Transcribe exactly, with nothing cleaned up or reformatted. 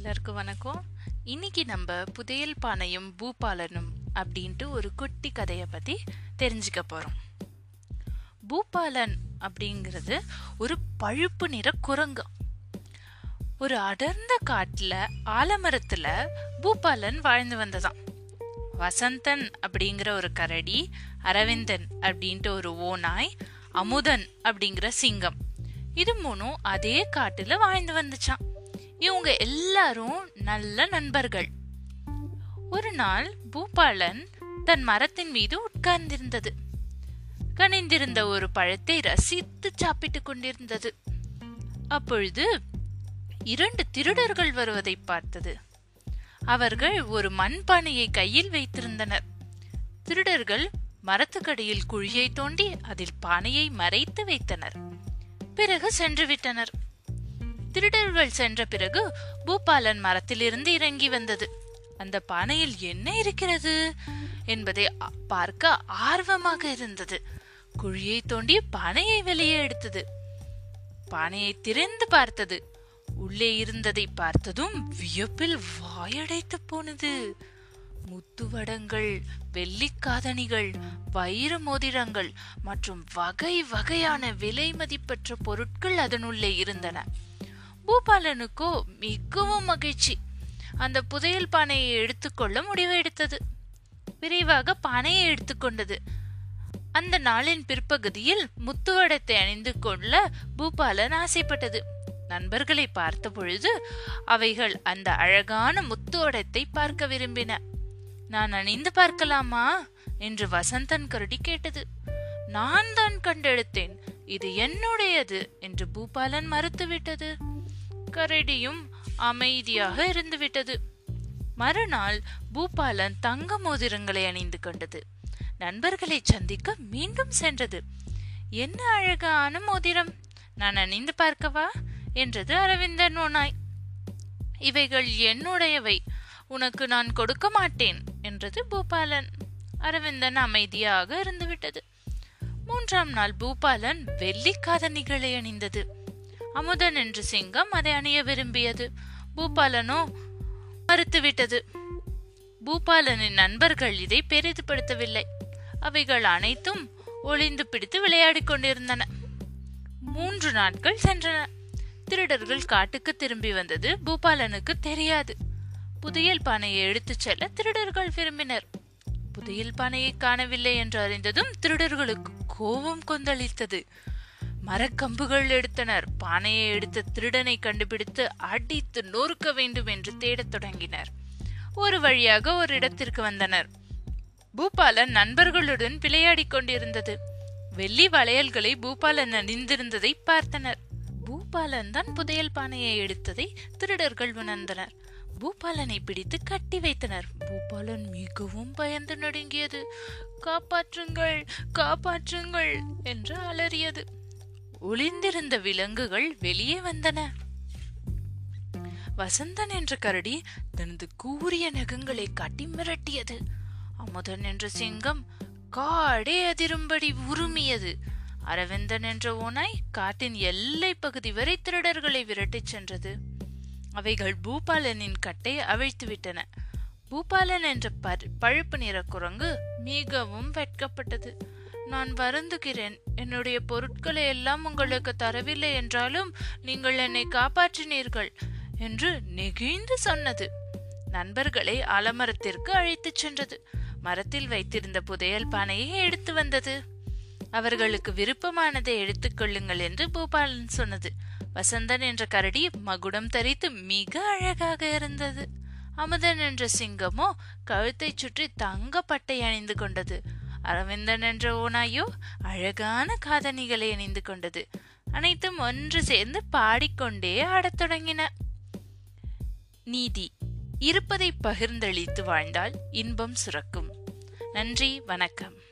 எல்லாருக்கும் வணக்கம். இன்னைக்கு நம்ம புதையல் பானையும் பூபாலனும் அப்படின்ட்டு ஒரு குட்டி கதையை பத்தி தெரிஞ்சுக்க போறோம். பூபாலன் அப்படிங்கிறது ஒரு பழுப்பு நிற குரங்கு. ஒரு அடர்ந்த காட்டுல ஆலமரத்துல பூபாலன் வாழ்ந்து வந்ததாம். வசந்தன் அப்படிங்கிற ஒரு கரடி, அரவிந்தன் அப்படின்ட்டு ஒரு ஓநாய், அமுதன் அப்படிங்கிற சிங்கம், இது மூணும் அதே காட்டுல வாழ்ந்து வந்துச்சான். இவங்க எல்லாரும் நல்ல நண்பர்கள். ஒரு நாள் பூபாலன் தன் மரத்தின் மீது உட்கார்ந்திருந்தது. கனிந்திருந்த ஒரு பழத்தை ரசித்து சாப்பிட்டுக் கொண்டிருந்தது. அப்பொழுது இரண்டு திருடர்கள் வருவதை பார்த்தது. அவர்கள் ஒரு மண்பானையை கையில் வைத்திருந்தனர். திருடர்கள் மரத்துக்கடியில் குழியை தோண்டி அதில் பானையை மறைத்து வைத்தனர். பிறகு சென்று விட்டனர். திருடர்கள் சென்ற பிறகு பூபாலன் மரத்திலிருந்து இறங்கி வந்தது. அந்த பானையில் என்ன இருக்கிறது என்பதை பார்க்க ஆர்வமாக இருந்தது. குழியை தோண்டி பானையை வெளியே எடுத்தது. பானையை திறந்து பார்த்தது. உள்ளே இருந்ததை பார்த்ததும் வியப்பில் வாயடைத்து போனது. முத்துவடங்கள், வெள்ளிக்காதணிகள், வைர மோதிரங்கள் மற்றும் வகை வகையான விலை மதிப்பற்ற பொருட்கள் அதனுள்ளே இருந்தன. பூபாலனுக்கோ மிகவும் மகிழ்ச்சி. அந்த புதையல் பானையை எடுத்துக்கொள்ள முடிவு எடுத்தது. விரைவாக பானையை எடுத்துக்கொண்டது. அந்த நாளின் பிற்பகுதியில் முத்துவடத்தை அணிந்து கொள்ள பூபாலன் ஆசைப்பட்டது. நண்பர்களை பார்த்த பொழுது அவைகள் அந்த அழகான முத்துவடத்தை பார்க்க விரும்பின. நான் அணிந்து பார்க்கலாமா என்று வசந்தன் கரடி கேட்டது. நான் தான் கண்டெடுத்தேன், இது என்னுடையது என்று பூபாலன் மறுத்துவிட்டது. கரடியும் அமைதியாக இருந்துவிட்டது. மறுநாள் பூபாலன் தங்க மோதிரங்களை அணிந்து கொண்டது. நண்பர்களை சந்திக்க மீண்டும் சென்றது. என்ன அழகான மோதிரம், நான் அணிந்து பார்க்கவா என்றது அரவிந்தன் ஓநாய். இவைகள் என்னுடையவை, உனக்கு நான் கொடுக்க மாட்டேன் என்றது பூபாலன். அரவிந்தன் அமைதியாக இருந்துவிட்டது. மூன்றாம் நாள் பூபாலன் வெள்ளிக்காதணிகளை அணிந்தது. அமுதன் என்ற சிங்கம் அதை அணிய விரும்பியது. பூபாலனோ மறுத்துவிட்டது. பூபாலனின் நண்பர்கள் இதை பெரிதுபடுத்தவில்லை. அவைகள் அனைத்தும் ஒளிந்து பிடித்து விளையாடி கொண்டிருந்தன. மூன்று நாட்கள் சென்றன. திருடர்கள் காட்டுக்கு திரும்பி வந்தது பூபாலனுக்கு தெரியாது. புதையல் பானையை எடுத்துச் செல்ல திருடர்கள் விரும்பினர். புதையல் பானையை காணவில்லை என்று அறிந்ததும் திருடர்களுக்கு கோபம் கொந்தளித்தது. மரக்கம்புகள் எடுத்தனர். பானையை எடுத்த திருடனை கண்டுபிடித்து அடித்து நொறுக்க வேண்டும் என்று தேடத் தொடங்கினர். ஒரு வழியாக ஒரு இடத்திற்கு வந்தனர். பூபாலன் நண்பர்களுடன் விளையாடி கொண்டிருந்தது. வெள்ளி வளையல்களை பூபாலன் அணிந்திருந்ததை பார்த்தனர். பூபாலன் தான் புதையல் பானையை எடுத்ததை திருடர்கள் உணர்ந்தனர். பூபாலனை பிடித்து கட்டி வைத்தனர். பூபாலன் மிகவும் பயந்து நடுங்கியது. காப்பாற்றுங்கள், காப்பாற்றுங்கள் என்று அலறியது. ஒளிந்திருந்த விலங்குகள் வெளியே வந்தன. வசந்தன் என்ற கரடி தனது கூரிய நகங்களை காட்டி மிரட்டியது. அமுதன் என்ற சிங்கம் காடே அதிரும்படி உருமியது. அரவிந்தன் என்ற ஓநாய் காட்டின் எல்லை பகுதி வரை திருடர்களை விரட்டிச் சென்றது. அவைகள் பூபாலனின் கட்டை அவிழ்த்து விட்டன. பூபாலன் என்ற பழுப்பு நிற குரங்கு மிகவும் வெட்கப்பட்டது. நான் வருந்துகிறேன், என்னுடைய பொருட்களை எல்லாம் உங்களுக்கு தரவில்லை என்றாலும் நீங்கள் என்னை காப்பாற்றினீர்கள் என்று நெகிழ்ந்து சொன்னது. நண்பர்களை ஆலமரத்திற்கு அழைத்துச் சென்றது. மரத்தில் வைத்திருந்த புதையல் பானையை எடுத்து வந்தது. அவர்களுக்கு விருப்பமானதை எடுத்துக் கொள்ளுங்கள் என்று பூபாலன் சொன்னது. வசந்தன் என்ற கரடி மகுடம் தரித்து மிக அழகாக இருந்தது. அமுதன் என்ற சிங்கமோ கழுத்தை சுற்றி தங்க பட்டை அணிந்து கொண்டது. அரவிந்தன் என்ற ஓநாயோ அழகான காதணிகளை அணிந்து கொண்டது. அனைத்தும் ஒன்று சேர்ந்து பாடிக்கொண்டே ஆடத் தொடங்கின. நீதி: இருப்பதை பகிர்ந்தளித்து வாழ்ந்தால் இன்பம் சுரக்கும். நன்றி, வணக்கம்.